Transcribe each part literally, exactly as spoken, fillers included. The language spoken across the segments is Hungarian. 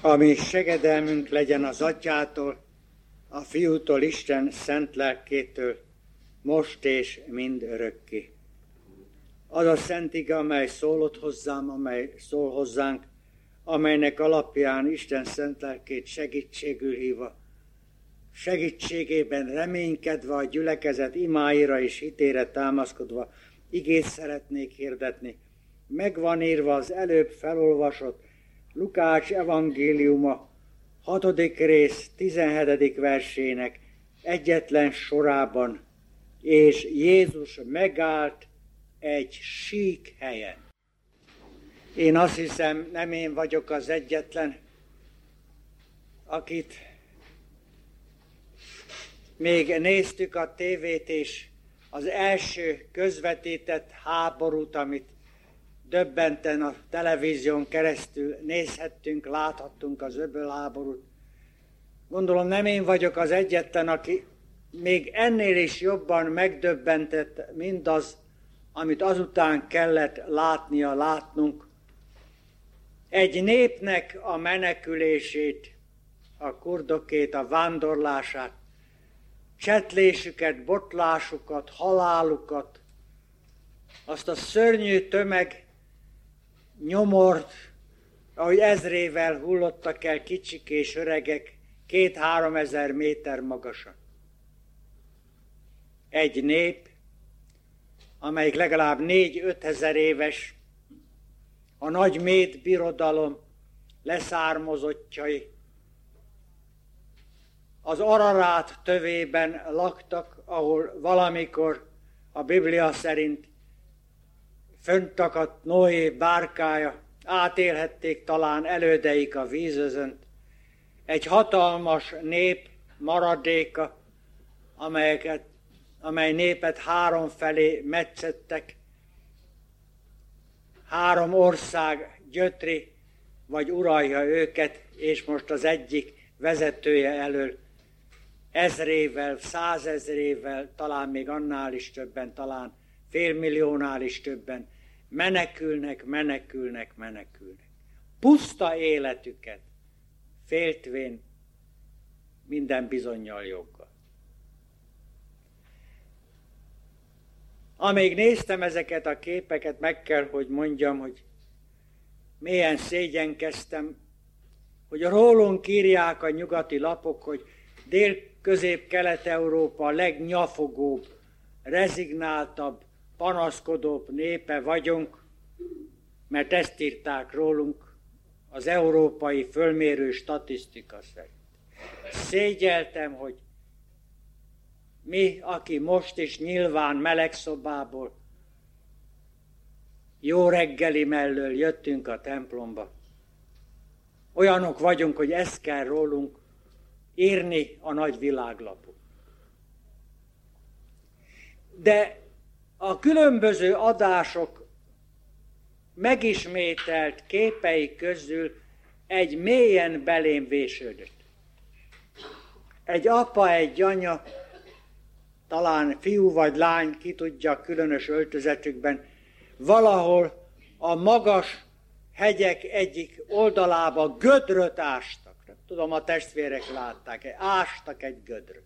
Ami segedelmünk legyen az Atyától, a Fiútól, Isten szent lelkétől, most és mind örökké. Az a szent ige, amely szólott hozzám, amely szól hozzánk, amelynek alapján Isten szent lelkét segítségül hívva, segítségében reménykedve a gyülekezet imáira és hitére támaszkodva igét szeretnék hirdetni. Megvan írva az előbb felolvasott Lukács evangéliuma hatodik rész tizenhetedik versének egyetlen sorában, és Jézus megállt egy sík helyen. Én azt hiszem, nem én vagyok az egyetlen, akit még néztük a tévét, és az első közvetített háborút, amit döbbenten a televízión keresztül nézhettünk, láthattunk, az öbölháborút. Gondolom, nem én vagyok az egyetlen, aki még ennél is jobban megdöbbentett mindaz, amit azután kellett látnia, látnunk. Egy népnek a menekülését, a kurdokét, a vándorlását, csetlésüket, botlásukat, halálukat, azt a szörnyű tömeg nyomort, ahogy ezrével hullottak el kicsik és öregek, két-három ezer méter magasan. Egy nép, amelyik legalább négy-öt ezer éves, a nagy méd birodalom leszármazottjai, az Ararát tövében laktak, ahol valamikor a Biblia szerint föntakadt Noé bárkája, átélhették talán elődeik a vízözönt. Egy hatalmas nép maradéka, amelyeket, amely népet három felé metszettek. Három ország gyötri, vagy uralja őket, és most az egyik vezetője elől ezrével, százezrével, talán még annál is többen, talán félmilliónál is többen menekülnek, menekülnek, menekülnek. Puszta életüket, féltvén minden bizonnyal joggal. Amíg néztem ezeket a képeket, meg kell, hogy mondjam, hogy mélyen szégyenkeztem, hogy rólunk írják a nyugati lapok, hogy Dél-Közép-Kelet-Európa a legnyafogóbb, rezignáltabb, panaszkodóbb népe vagyunk, mert ezt írták rólunk az európai fölmérő statisztika szerint. Szégyeltem, hogy mi, aki most is nyilván melegszobából, jó reggeli mellől jöttünk a templomba, olyanok vagyunk, hogy ezt kell rólunk írni a nagy világlapon. De a különböző adások megismételt képei közül egy mélyen belém vésődött. Egy apa, egy anya, talán fiú vagy lány, ki tudja, különös öltözetükben, valahol a magas hegyek egyik oldalába gödröt ástak. Tudom, a testvérek látták, ástak egy gödröt.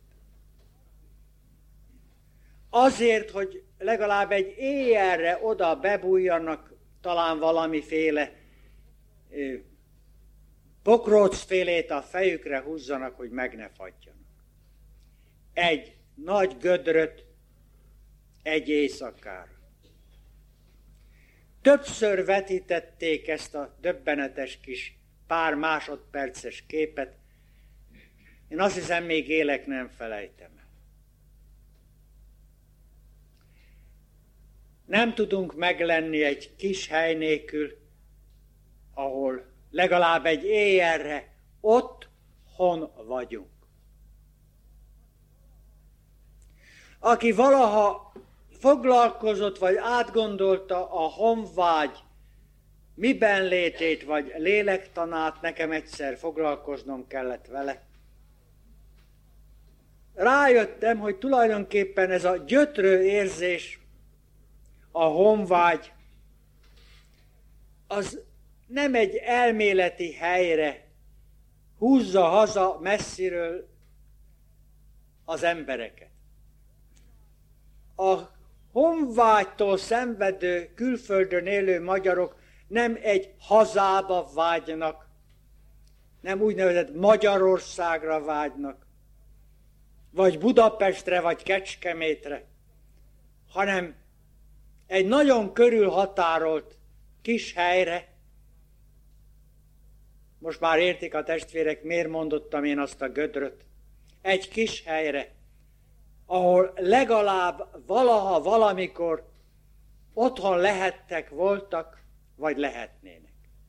Azért, hogy legalább egy éjjelre oda bebújjanak, talán valamiféle ö, pokrócfélét a fejükre húzzanak, hogy meg ne fagyjanak. Egy nagy gödröt egy éjszakára. Többször vetítették ezt a döbbenetes kis pár másodperces képet. Én azt hiszem, még élek, nem felejtem el. Nem tudunk meglenni egy kis hely nélkül, ahol legalább egy éjjelre otthon vagyunk. Aki valaha foglalkozott, vagy átgondolta a honvágy miben létét, vagy lélektanát, nekem egyszer foglalkoznom kellett vele. Rájöttem, hogy tulajdonképpen ez a gyötrő érzés, a honvágy, az nem egy elméleti helyre húzza haza messziről az embereket. A honvágytól szenvedő, külföldön élő magyarok nem egy hazába vágynak, nem úgynevezett Magyarországra vágynak, vagy Budapestre, vagy Kecskemétre, hanem egy nagyon körülhatárolt kis helyre. Most már értik a testvérek, miért mondottam én azt a gödröt. Egy kis helyre, ahol legalább valaha, valamikor otthon lehettek, voltak, vagy lehetnének.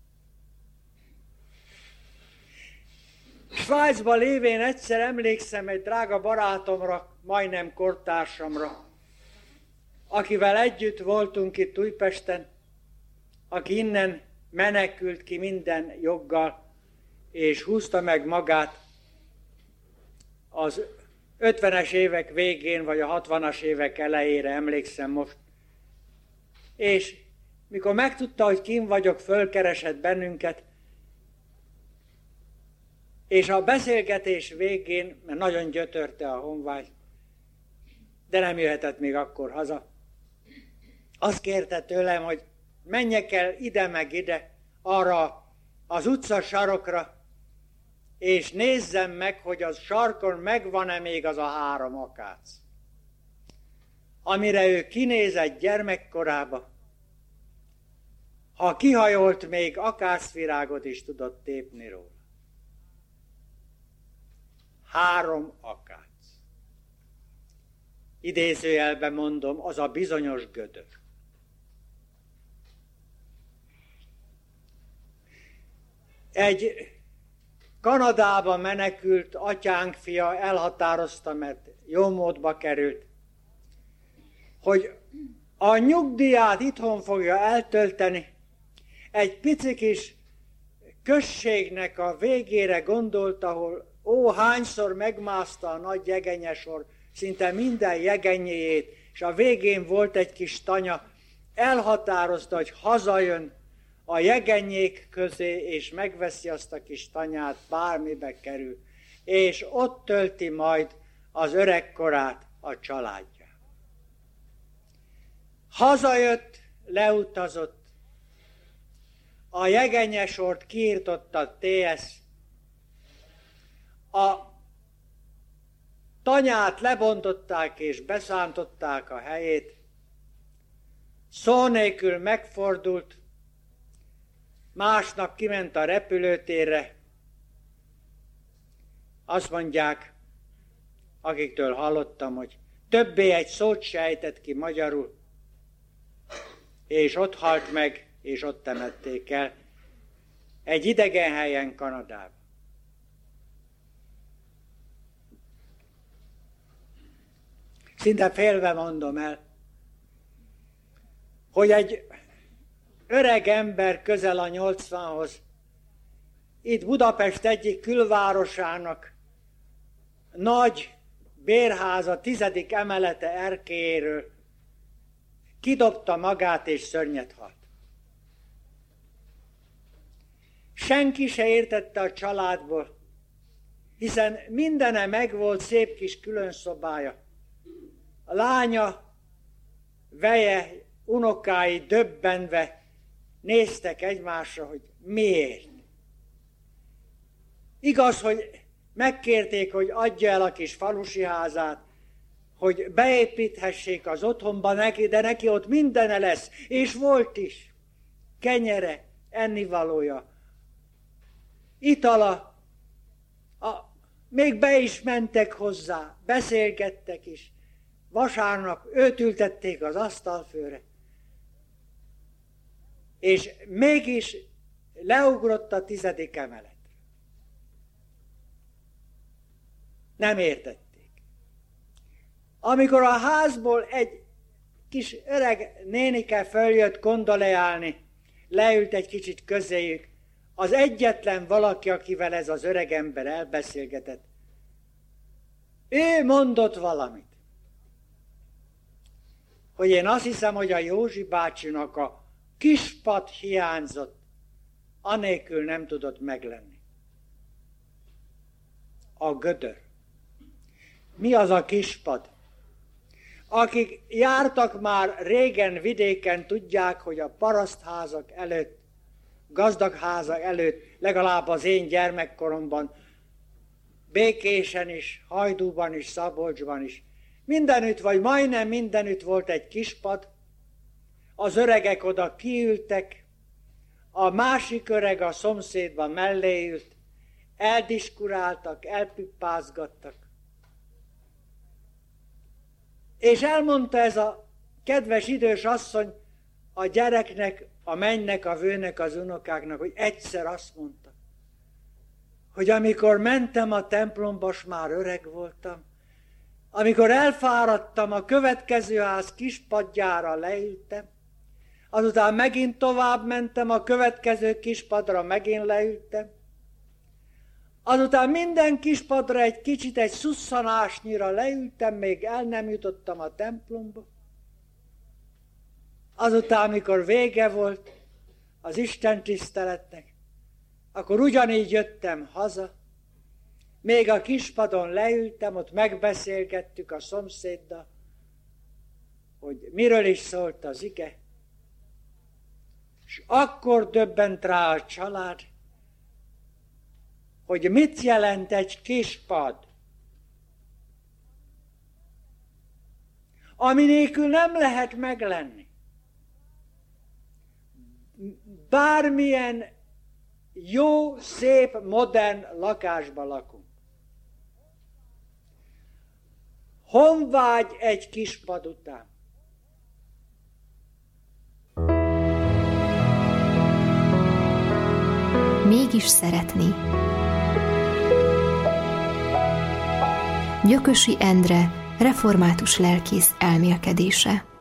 Svájcban lévén egyszer emlékszem egy drága barátomra, majdnem kortársamra, akivel együtt voltunk itt Újpesten, aki innen menekült ki minden joggal, és húzta meg magát az ötvenes évek végén, vagy a hatvanas évek elejére, emlékszem most. És mikor megtudta, hogy kim vagyok, fölkeresett bennünket, és a beszélgetés végén, mert nagyon gyötörte a honvágy, de nem jöhetett még akkor haza, azt kérte tőlem, hogy menjek el ide meg ide, arra az utca sarokra, és nézzem meg, hogy az sarkon megvan-e még az a három akác. Amire ő kinézett gyermekkorába, ha kihajolt, még akácvirágot is tudott tépni róla. Három akác. Idézőjelben mondom, az a bizonyos gödör. Egy Kanadába menekült atyánk fia elhatározta, mert jó módba került, hogy a nyugdíját itthon fogja eltölteni, egy pici kis községnek a végére gondolt, ahol ó, hányszor megmászta a nagy jegenyesor, szinte minden jegenyéjét, és a végén volt egy kis tanya, elhatározta, hogy hazajön a jegenyék közé, és megveszi azt a kis tanyát, bármibe kerül, és ott tölti majd az öregkorát a családja. Hazajött, leutazott, a jegenyesort kiirtotta a té es, a tanyát lebontották és beszántották a helyét, szó nélkül megfordult, másnap kiment a repülőtérre, azt mondják, akiktől hallottam, hogy többé egy szót se ejtett ki magyarul, és ott halt meg, és ott temették el, egy idegen helyen Kanadában. Szinte félve mondom el, hogy egy öreg ember közel a nyolcvanhoz, itt Budapest egyik külvárosának nagy bérháza tizedik emelete erkélyéről kidobta magát és szörnyet halt. Senki se értette a családból, hiszen mindene megvolt, szép kis külön szobája. A lánya, veje, unokái döbbenve néztek egymásra, hogy miért. Igaz, hogy megkérték, hogy adja el a kis falusi házát, hogy beépíthessék az otthonba neki, de neki ott mindene lesz, és volt is. Kenyere, ennivalója, itala, a, még be is mentek hozzá, beszélgettek is. Vasárnap őt ültették az asztalfőre, és mégis leugrott a tizedik emeletre. Nem értették. Amikor a házból egy kis öreg nénike följött kondoleálni, leült egy kicsit közéjük, az egyetlen valaki, akivel ez az öreg ember elbeszélgetett, ő mondott valamit. Hogy én azt hiszem, hogy a Józsi bácsinak a kispad hiányzott, anélkül nem tudott meglenni. a gödör. Mi az a kispad? Akik jártak már régen vidéken, tudják, hogy a parasztházak előtt, gazdag házak előtt, legalább az én gyermekkoromban, Békésen is, Hajdúban is, Szabolcsban is, mindenütt, vagy majdnem mindenütt volt egy kispad, az öregek oda kiültek, a másik öreg a szomszédban mellé ült, eldiskuráltak, elpippázgattak. És elmondta ez a kedves idős asszony a gyereknek, a mennynek, a vőnek, az unokáknak, hogy egyszer azt mondta, hogy amikor mentem a templomba, s már öreg voltam, amikor elfáradtam, a következő ház kispadjára leültem, azután megint tovább mentem, a következő kispadra megint leültem, azután minden kispadra egy kicsit, egy szusszanásnyira leültem, még el nem jutottam a templomba. Azután, amikor vége volt az Isten tiszteletnek, akkor ugyanígy jöttem haza, még a kispadon leültem, ott megbeszélgettük a szomszéddal, hogy miről is szólt az ige, és akkor döbbent rá a család, hogy mit jelent egy kispad, ami nélkül nem lehet meglenni. Bármilyen jó, szép, modern lakásban lakunk. Honvágy egy kispad után. Mégis szeretni. Gyökösi Endre református lelkész elmélkedése.